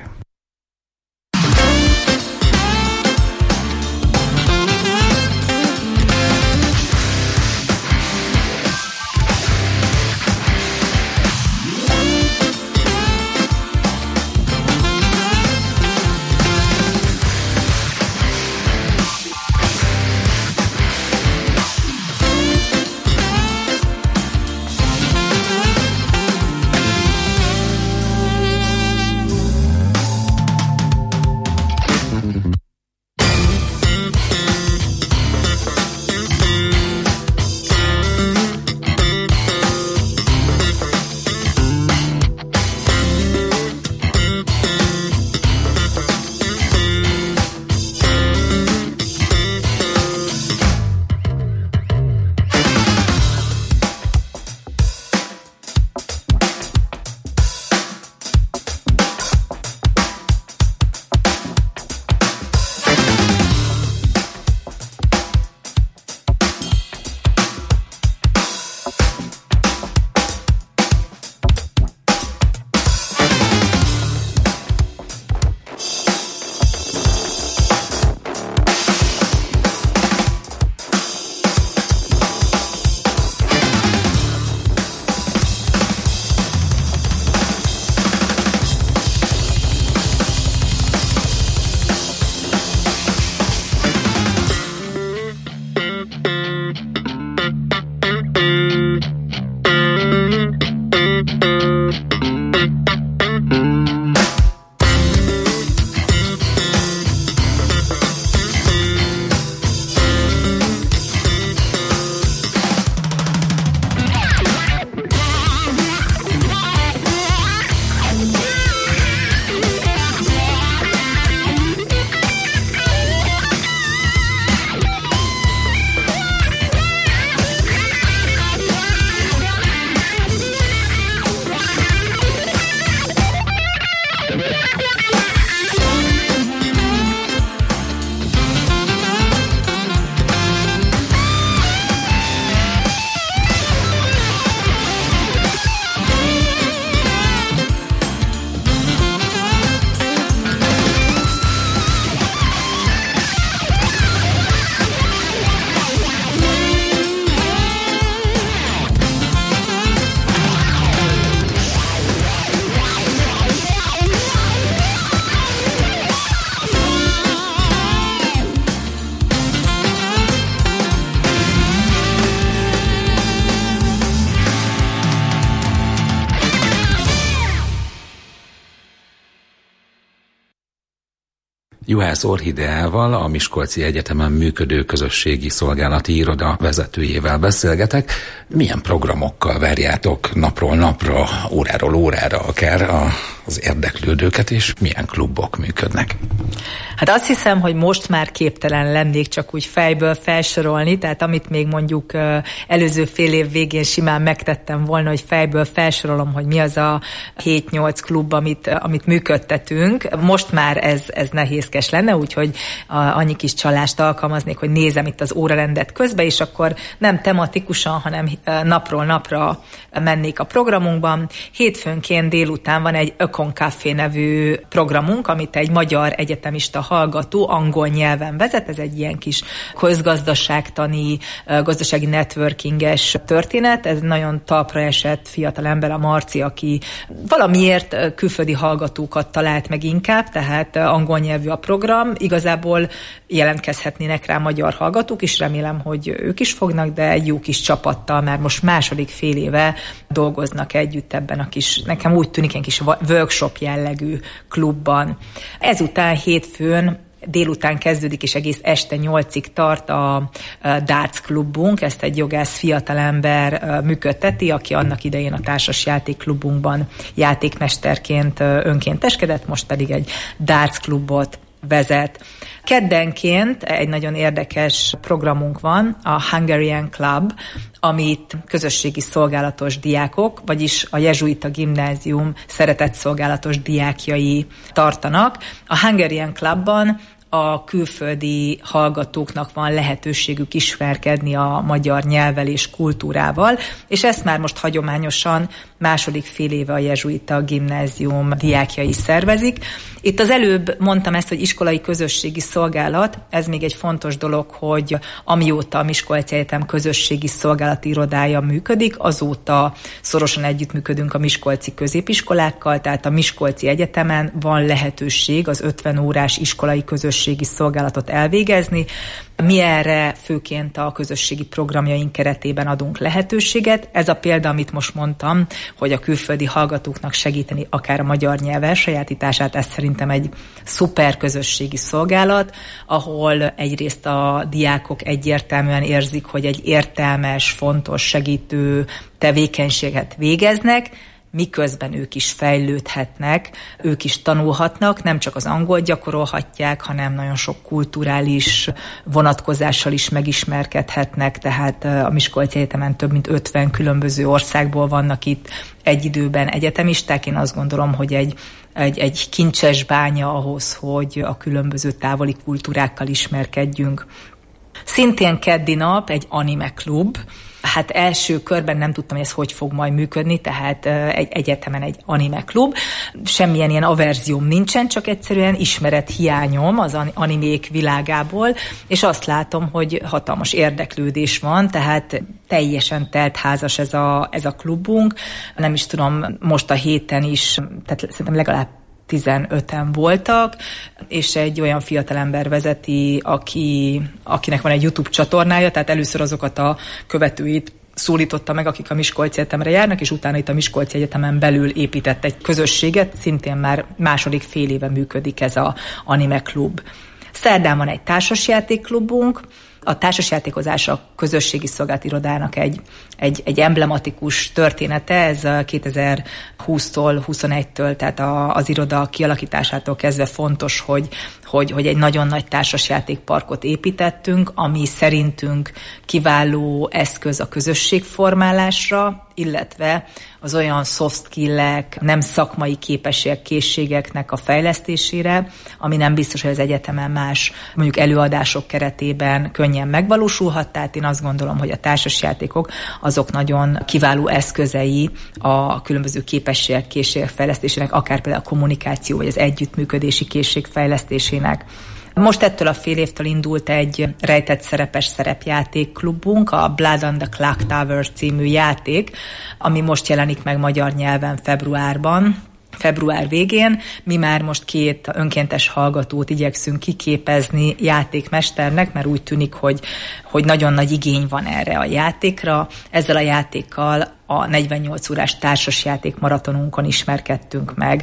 Juhász Orhideával, a Miskolci Egyetemen működő közösségi szolgálati iroda vezetőjével beszélgetek. Milyen programokkal várjátok napról napra, óráról órára akár a, az érdeklődőket, és milyen klubok működnek? Hát azt hiszem, hogy most már képtelen lennék csak úgy fejből felsorolni, tehát amit még mondjuk előző fél év végén simán megtettem volna, hogy fejből felsorolom, hogy mi az a hét-nyolc klub, amit, amit működtetünk. Most már ez, ez nehézkes lenne, úgyhogy annyi kis csalást alkalmaznék, hogy nézem itt az órarendet közbe, és akkor nem tematikusan, hanem napról napra mennék a programunkban. Hétfőnként délután van egy Ökon Café nevű programunk, amit egy magyar egyetemista hallgató angol nyelven vezet. Ez egy ilyen kis közgazdaságtani, gazdasági networkinges történet. Ez nagyon talpra esett fiatal ember, a Marci, aki valamiért külföldi hallgatókat talált meg inkább, tehát angol nyelvű a program. Igazából jelentkezhetnének rá magyar hallgatók is, remélem, hogy ők is fognak, de egy jó kis csapattal már most második fél éve dolgoznak együtt ebben a kis, nekem úgy tűnik, egy kis workshop jellegű klubban. Ezután hétfőn délután kezdődik, és egész este nyolcig tart a Darts klubunk. Ezt egy jogász fiatalember működteti, aki annak idején a társasjáték klubunkban játékmesterként önkénteskedett, most pedig egy Darts klubot vezet. Keddenként egy nagyon érdekes programunk van, a Hungarian Club, amit közösségi szolgálatos diákok, vagyis a Jezsuita Gimnázium szeretetszolgálatos diákjai tartanak. A Hungarian Clubban a külföldi hallgatóknak van lehetőségük ismerkedni a magyar nyelvvel és kultúrával, és ezt már most hagyományosan második fél éve a Jezsuita Gimnázium diákjai szervezik. Itt az előbb mondtam ezt, hogy iskolai közösségi szolgálat, ez még egy fontos dolog, hogy amióta a Miskolci Egyetem közösségi szolgálati irodája működik, azóta szorosan együttműködünk a miskolci középiskolákkal, tehát a Miskolci Egyetemen van lehetőség az ötven órás iskolai közösségi szolgálatot elvégezni. Mi erre főként a közösségi programjaink keretében adunk lehetőséget. Ez a példa, amit most mondtam, hogy a külföldi hallgatóknak segíteni akár a magyar nyelv elsajátítását, ez szerintem egy szuper közösségi szolgálat, ahol egyrészt a diákok egyértelműen érzik, hogy egy értelmes, fontos, segítő tevékenységet végeznek, miközben ők is fejlődhetnek, ők is tanulhatnak, nem csak az angolt gyakorolhatják, hanem nagyon sok kulturális vonatkozással is megismerkedhetnek, tehát a Miskolci Egyetemen több mint ötven különböző országból vannak itt egy időben egyetemisták. Én azt gondolom, hogy egy, egy, egy kincses bánya ahhoz, hogy a különböző távoli kultúrákkal ismerkedjünk. Szintén keddi nap egy anime klub. Hát első körben nem tudtam, hogy ez hogy fog majd működni, tehát egy egyetemen egy anime klub. Semmilyen ilyen averzióm nincsen, csak egyszerűen ismeret hiányom az animék világából, és azt látom, hogy hatalmas érdeklődés van, tehát teljesen teltházas ez a, ez a klubunk. Nem is tudom, most a héten is, tehát szerintem legalább tizenöten voltak, és egy olyan fiatalember vezeti, aki, akinek van egy YouTube csatornája, tehát először azokat a követőit szólította meg, akik a Miskolci Egyetemre járnak, és utána itt a Miskolci Egyetemen belül épített egy közösséget, szintén már második fél éve működik ez az anime klub. Szerdán van egy társasjátékklubunk. A társasjátékozás a közösségi szolgálati irodának egy, egy, egy emblematikus története, ez kétezer-húsztól, huszonegytől, tehát a, az iroda kialakításától kezdve fontos, hogy, hogy, hogy egy nagyon nagy társasjátékparkot építettünk, ami szerintünk kiváló eszköz a közösségformálásra, illetve az olyan soft skill-ek, nem szakmai képességek, készségeknek a fejlesztésére, ami nem biztos, hogy az egyetemen más mondjuk előadások keretében könnyen megvalósulhat, tehát én azt gondolom, hogy a társasjátékok azok nagyon kiváló eszközei a különböző képességek, készségek fejlesztésének, akár például a kommunikáció vagy az együttműködési készség fejlesztésének. Most ettől a fél évtől indult egy rejtett szerepes szerepjátékklubunk, a Blood on the Clock Tower című játék, ami most jelenik meg magyar nyelven februárban. Február végén mi már most két önkéntes hallgatót igyekszünk kiképezni játékmesternek, mert úgy tűnik, hogy, hogy nagyon nagy igény van erre a játékra. Ezzel a játékkal a negyvennyolc órás társasjáték maratonunkon ismerkedtünk meg.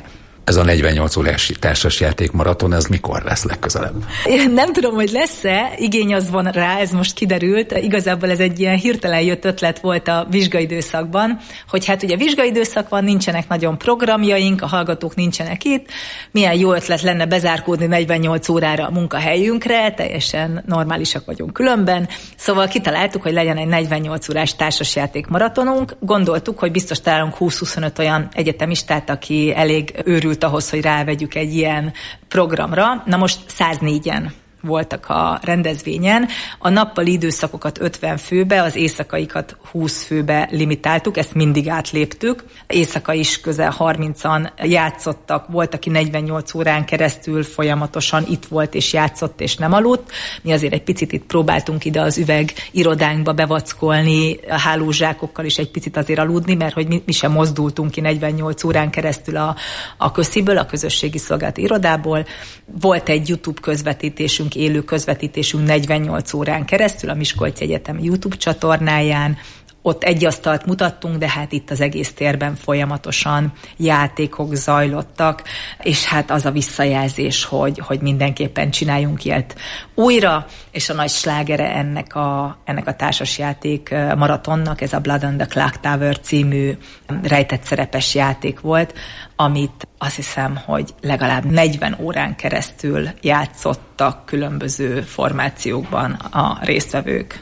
Ez a negyvennyolc órás társasjáték maraton, ez mikor lesz legközelebb? Én nem tudom, hogy lesz-e, igény az van rá, ez most kiderült. Igazából ez egy ilyen hirtelen jött ötlet volt a vizsgaidőszakban, hogy hát ugye vizsgaidőszak van, nincsenek nagyon programjaink, a hallgatók nincsenek itt, milyen jó ötlet lenne bezárkódni negyvennyolc órára a munkahelyünkre, teljesen normálisak vagyunk különben, szóval kitaláltuk, hogy legyen egy negyvennyolc órás társasjáték maratonunk, gondoltuk, hogy biztos találunk húsz-huszonöt olyan egyetemistát, aki elég őrült ahhoz, hogy rávegyük egy ilyen programra. Na most száznégyen voltak a rendezvényen. A nappali időszakokat ötven főbe, az éjszakaikat húsz főbe limitáltuk, ezt mindig átléptük. Éjszaka is közel harmincan játszottak, volt, aki negyvennyolc órán keresztül folyamatosan itt volt és játszott és nem aludt. Mi azért egy picit itt próbáltunk ide az üveg irodánkba bevackolni, a hálózsákokkal is egy picit azért aludni, mert hogy mi, mi sem mozdultunk ki negyvennyolc órán keresztül a, a kösziből, a közösségi szolgálati irodából. Volt egy YouTube közvetítésünk, élő közvetítésünk negyvennyolc órán keresztül a Miskolci Egyetem YouTube csatornáján. Ott egy asztalt mutattunk, de hát itt az egész térben folyamatosan játékok zajlottak, és hát az a visszajelzés, hogy, hogy mindenképpen csináljunk ilyet újra, és a nagy slágere ennek a, ennek a társasjáték maratonnak, ez a Blood on the Clock Tower című rejtett szerepes játék volt, amit azt hiszem, hogy legalább negyven órán keresztül játszottak különböző formációkban a résztvevők.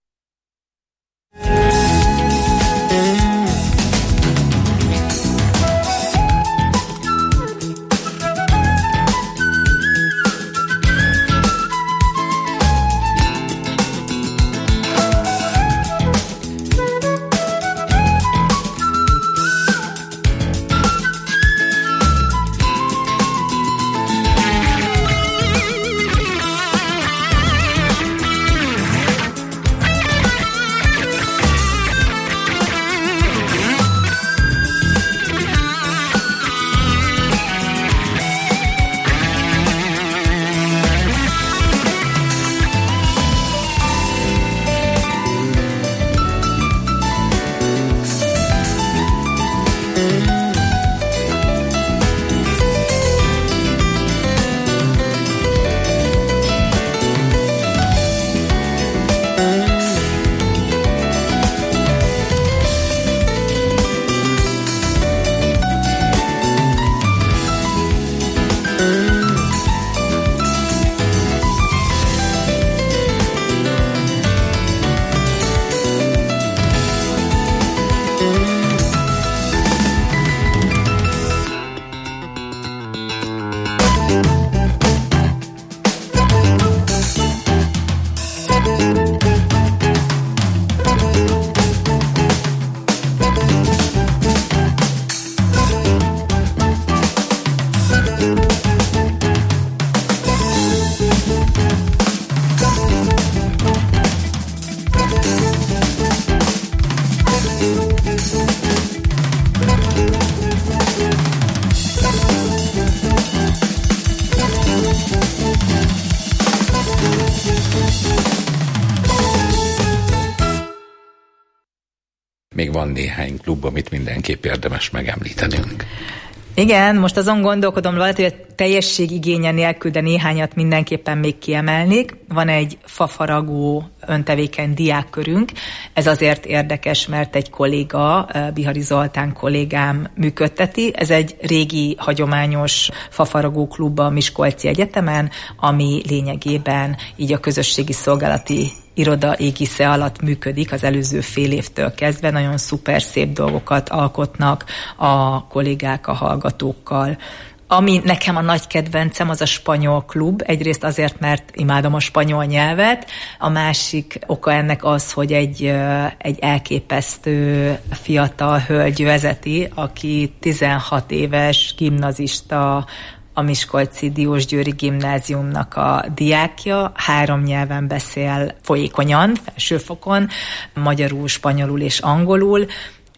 Még van néhány klub, amit mindenképp érdemes megemlítenünk. Igen, most azon gondolkodom, lehet, hogy a teljesség igénye nélkül, de néhányat mindenképpen még kiemelnék. Van egy fafaragó öntevékeny diákkörünk. Ez azért érdekes, mert egy kolléga, Bihari Zoltán kollégám működteti. Ez egy régi, hagyományos fafaragó klub a Miskolci Egyetemen, ami lényegében így a közösségi szolgálati iroda égisze alatt működik az előző fél évtől kezdve. Nagyon szuper szép dolgokat alkotnak a kollégák a hallgatókkal. Ami nekem a nagy kedvencem, az a spanyol klub. Egyrészt azért, mert imádom a spanyol nyelvet, a másik oka ennek az, hogy egy, egy elképesztő fiatal hölgy vezeti, aki tizenhat éves gimnazista, a Miskolci Diósgyőri Gimnáziumnak a diákja, három nyelven beszél folyékonyan, felsőfokon, magyarul, spanyolul és angolul,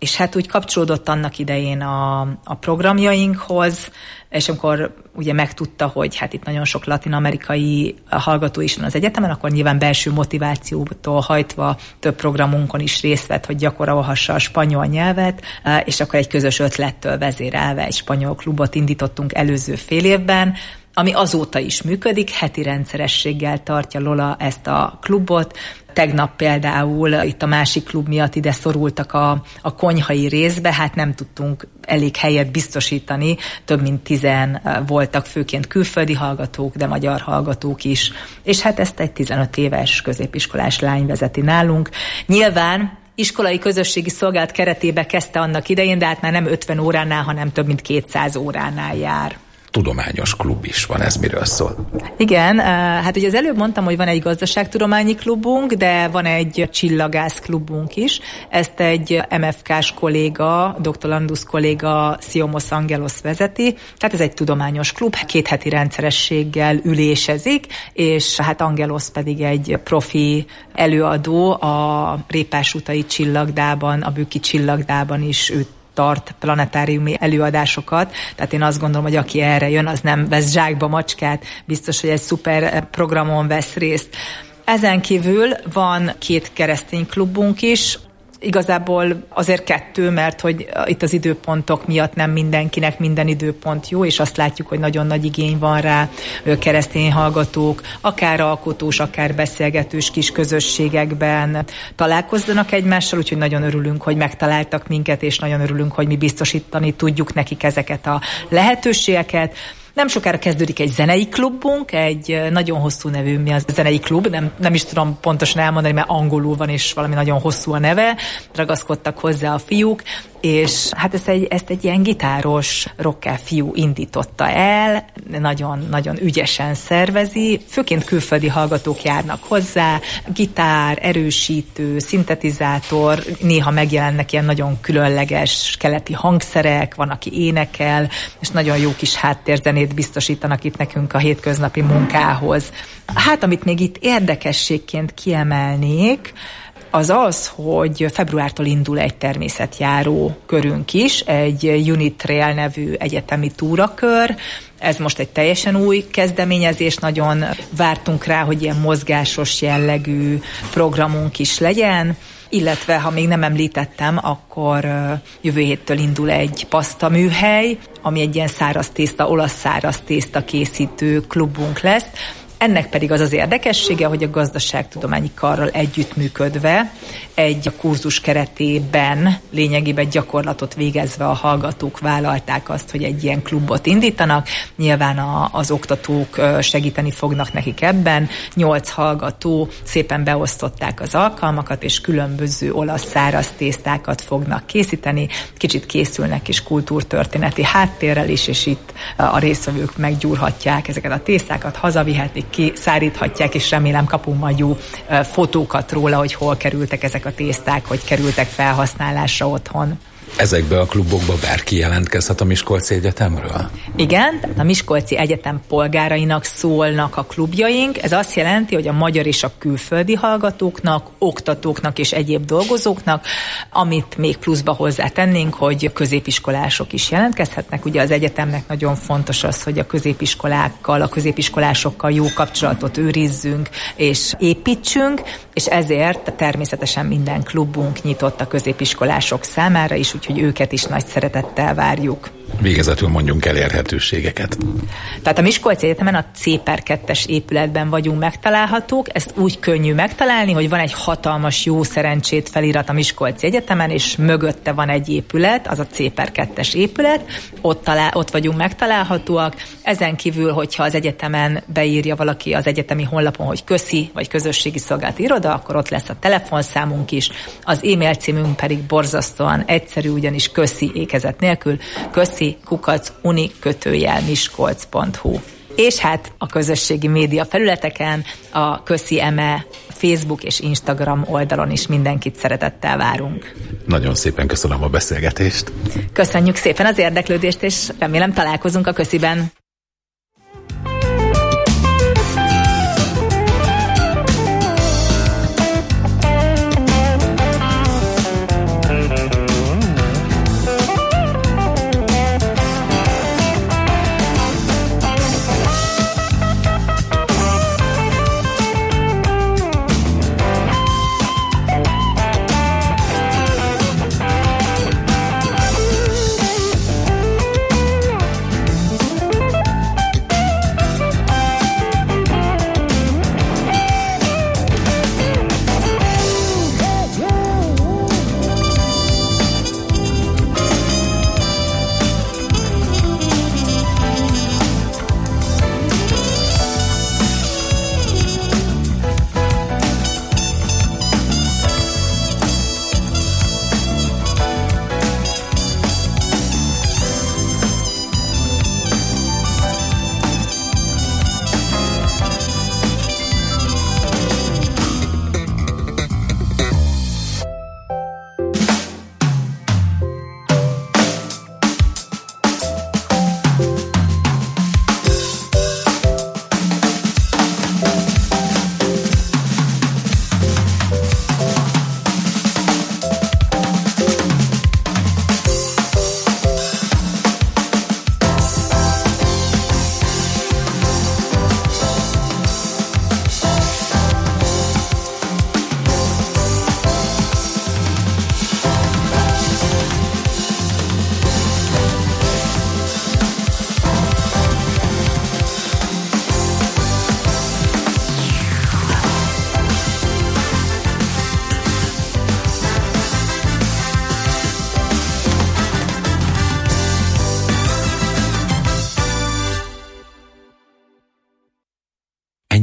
és hát úgy kapcsolódott annak idején a, a programjainkhoz, és amikor ugye megtudta, hogy hát itt nagyon sok latin-amerikai hallgató is van az egyetemen, akkor nyilván belső motivációtól hajtva több programunkon is részt vett, hogy gyakorolhassa a spanyol nyelvet, és akkor egy közös ötlettől vezérelve egy spanyol klubot indítottunk előző fél évben, ami azóta is működik, heti rendszerességgel tartja Lola ezt a klubot. Tegnap például itt a másik klub miatt ide szorultak a, a konyhai részbe, hát nem tudtunk elég helyet biztosítani, több mint tizen voltak, főként külföldi hallgatók, de magyar hallgatók is, és hát ezt egy tizenöt éves középiskolás lány vezeti nálunk. Nyilván iskolai közösségi szolgálat keretébe kezdte annak idején, de hát már nem ötven óránál, hanem több mint kétszáz óránál jár. Tudományos klub is van, ez miről szól? Igen, hát ugye az előbb mondtam, hogy van egy gazdaságtudományi klubunk, de van egy csillagász klubunk is. Ezt egy em ef ká-s kolléga, doktor Landus kolléga, Siomos Angelos vezeti. Tehát ez egy tudományos klub, két heti rendszerességgel ülésezik, és hát Angelos pedig egy profi előadó a Répás utai csillagdában, a Bükki csillagdában is őt tart planetáriumi előadásokat, tehát én azt gondolom, hogy aki erre jön, az nem vesz zsákba macskát, biztos, hogy egy szuper programon vesz részt. Ezen kívül van két keresztény klubunk is, igazából azért kettő, mert hogy itt az időpontok miatt nem mindenkinek minden időpont jó, és azt látjuk, hogy nagyon nagy igény van rá, keresztény hallgatók, akár alkotós, akár beszélgetős kis közösségekben találkozzanak egymással, úgyhogy nagyon örülünk, hogy megtaláltak minket, és nagyon örülünk, hogy mi biztosítani tudjuk nekik ezeket a lehetőségeket. Nem sokára kezdődik egy zenei klubunk, egy nagyon hosszú nevű, mi az zenei klub, nem, nem is tudom pontosan elmondani, mert angolul van, és valami nagyon hosszú a neve, ragaszkodtak hozzá a fiúk, és hát ezt egy, ezt egy ilyen gitáros rocker fiú indította el, nagyon-nagyon ügyesen szervezi, főként külföldi hallgatók járnak hozzá, gitár, erősítő, szintetizátor, néha megjelennek ilyen nagyon különleges keleti hangszerek, van, aki énekel, és nagyon jó kis háttérzenét biztosítanak itt nekünk a hétköznapi munkához. Hát, amit még itt érdekességként kiemelnék, az az, hogy februártól indul egy természetjáró körünk is, egy Unit Trail nevű egyetemi túrakör. Ez most egy teljesen új kezdeményezés, nagyon vártunk rá, hogy ilyen mozgásos jellegű programunk is legyen, illetve, ha még nem említettem, akkor jövő héttől indul egy pasztaműhely, ami egy ilyen száraz tészta, olasz száraz tészta készítő klubunk lesz. Ennek pedig az az érdekessége, hogy a gazdaságtudományi karral együttműködve egy kurzus keretében lényegében gyakorlatot végezve a hallgatók vállalták azt, hogy egy ilyen klubot indítanak. Nyilván a, az oktatók segíteni fognak nekik ebben. Nyolc hallgató szépen beosztották az alkalmakat, és különböző olasz száraz tésztákat fognak készíteni. Kicsit készülnek is kultúrtörténeti háttérrel is, és itt a résztvevők meggyúrhatják ezeket a tésztákat, hazavihetik, kiszáríthatják, és remélem kapunk majd jó fotókat róla, hogy hol kerültek ezek a tészták, hogy kerültek felhasználásra otthon. Ezekbe a klubokba bárki jelentkezhet a Miskolci Egyetemről? Igen, tehát a Miskolci Egyetem polgárainak szólnak a klubjaink. Ez azt jelenti, hogy a magyar és a külföldi hallgatóknak, oktatóknak és egyéb dolgozóknak, amit még pluszba hozzátennénk, hogy középiskolások is jelentkezhetnek. Ugye az egyetemnek nagyon fontos az, hogy a középiskolákkal, a középiskolásokkal jó kapcsolatot őrizzünk és építsünk, és ezért természetesen minden klubunk nyitott a középiskolások számára is, úgyhogy őket is nagy szeretettel várjuk. Végezetül mondjunk elérhetőségeket. Tehát a Miskolci Egyetemen a C per kettes épületben vagyunk megtalálhatók, ezt úgy könnyű megtalálni, hogy van egy hatalmas jó szerencsét felirat a Miskolci Egyetemen, és mögötte van egy épület, az a C per kettes épület, ott, talál, ott vagyunk megtalálhatóak. Ezen kívül, hogyha az egyetemen beírja valaki az egyetemi honlapon, hogy köszi, vagy közösségi szolgálati iroda, akkor ott lesz a telefonszámunk is, az e-mail címünk pedig borzasztóan egyszerű, ugyanis köszi ékezet nélkül, köszi kukac uni kötőjel miskolc pont hu. És hát a közösségi média felületeken, a Köszi Eme Facebook és Instagram oldalon is mindenkit szeretettel várunk. Nagyon szépen köszönöm a beszélgetést. Köszönjük szépen az érdeklődést, és remélem találkozunk a Kösziben.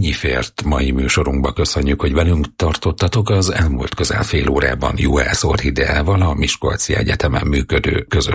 Ennyi fért mai műsorunkba, köszönjük, hogy velünk tartottatok az elmúlt közel fél órában Juhász Orhideával, a Miskolci Egyetemen működő közös